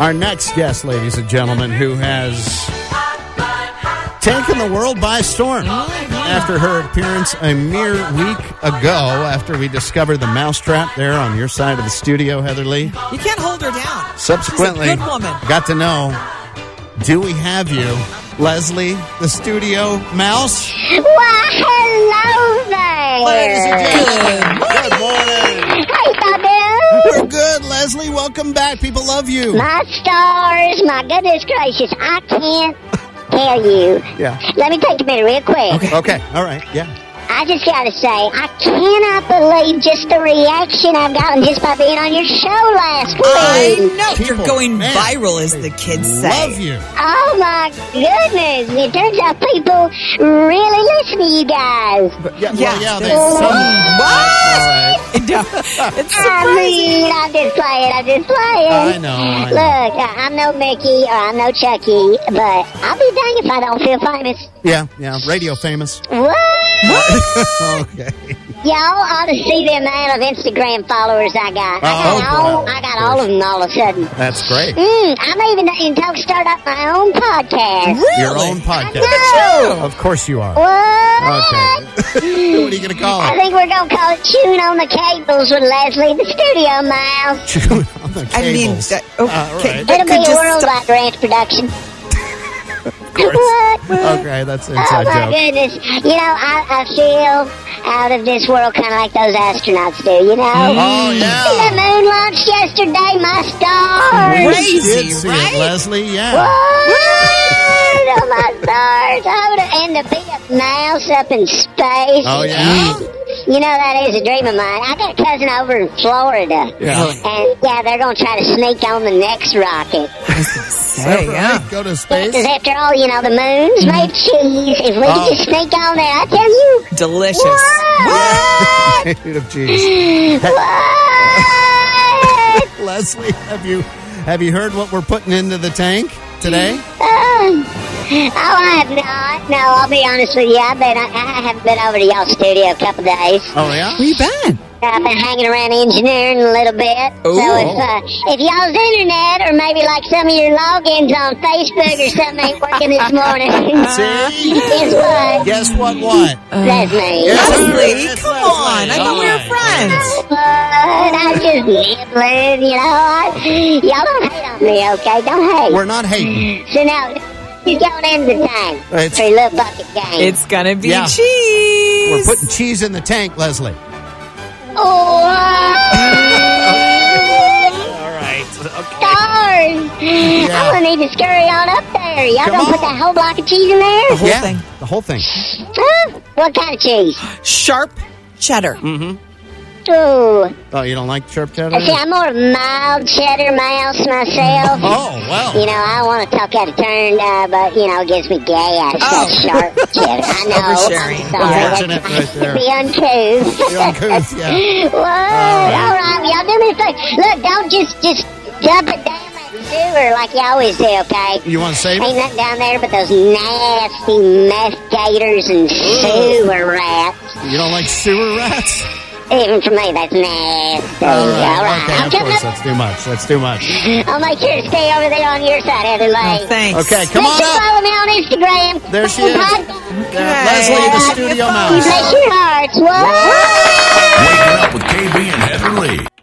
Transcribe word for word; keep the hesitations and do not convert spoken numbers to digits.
Our next guest, ladies and gentlemen, who has taken the world by storm after her appearance a mere week ago, after we discovered the mousetrap there on your side of the studio, Heather Lee. You can't hold her down. Subsequently, She's a good woman. Got to know, do we have you, Leslie, the studio mouse? Why, hello there. Ladies and gentlemen, good morning. How you doing? We're good, Leslie. Welcome back. People love you. My stars, my goodness gracious, I can't tell you. Yeah. Let me take a minute real quick. Okay. Okay. All right. Yeah. I just got to say, I cannot believe just the reaction I've gotten just by being on your show last week. I know. People, You're going man, viral, as the kids say. Love you. Oh, my goodness. It turns out people really listen to you guys. Yeah. Well, Yeah. yeah. They, What? some, all right. It's I surprising. mean, I'm just playing. I'm just playing. I know. I know. Look, I- I'm no Mickey or I'm no Chucky, but I'll be dang if I don't feel famous. Yeah. Yeah. Radio famous. What? Okay. Y'all ought to see the amount of Instagram followers I got. I got, Oh, all, boy. I got all of them all of a sudden. That's great. Mm, I'm even in talk to start up my own podcast. Really? Your own podcast. I know. Of course you are. What? Okay. What are you going to call I it? think we're going to call it Chewing on the Cables with Leslie, the studio mouse. Chewing on the cables. I mean, that, oh, Uh, okay, right. that It'll could be a just worldwide ranch production. Of course. What? Okay, that's an Oh inside my joke. goodness. You know, I, I feel out of this world kind of like those astronauts do, you know? Oh, See yeah. that moon launch yesterday, my stars? We Crazy, did see right? it, Leslie. Yeah. What? Oh, my stars. Oh, to- and to be a mouse up in space. Oh, yeah? You know, that is a dream of mine. I got a cousin over in Florida. Yeah. And, yeah, they're going to try to sneak on the next rocket. Hey, yeah. Right, go to space. Because after all, you know, the moon's made of cheese. If we Oh. could just sneak on there, I tell you. Delicious. What? Made of cheese. What? Leslie, have you have you heard what we're putting into the tank today? Um, oh, I have not. No, I'll be honest with you. I've been, I, I haven't been over to y'all's studio a couple days. Oh, yeah? Where you been? I've been hanging around engineering a little bit. Ooh. So if uh, if y'all's internet or maybe like some of your logins on Facebook or something ain't working this morning, See? guess what? Guess what? What? That's me. Yes. Leslie, It's come Leslie. on. I thought we were All right. friends. But I'm just nibbling, you know. I, y'all don't hate on me, okay? Don't hate. We're not hating. So now, he's going into the tank It's- for a little bucket game. It's going to be Yeah. cheese. We're putting cheese in the tank, Leslie. Oh, All right. Okay. stars! Yeah. I'm gonna need to scurry on up there. Y'all Come gonna put on. that whole block of cheese in there? The whole yeah, thing. the whole thing. Huh? What kind of cheese? Sharp cheddar. Mm-hmm. Ooh. Oh, you don't like sharp cheddar? See, I'm more of a mild cheddar mouse myself. Oh, well. You know, I don't want to talk out of turn, uh, but, you know, it gives me gas. Oh. That sharp cheddar. I know. Oversharing. I'm sorry. Unfortunate That's right there. to be uncouth. The uncouth, yeah. What? right. All right. Y'all do me a favor. Look, don't just, just dump it down that sewer like you always do, okay? You want to save Ain't it? nothing down there but those nasty meth gators and sewer rats. You don't like sewer rats? Even for me, that's nasty. All right. All right. Okay, I'm of coming course, up. that's too much. That's too much. I'll make sure to stay over there on your side, Heather Lee. Oh, thanks. Okay, come Make on sure to up. follow me on Instagram. There she is. Podcast. Uh, Leslie, the studio mouse. Bless your hearts. What? Waking up with K B and Heather Lee.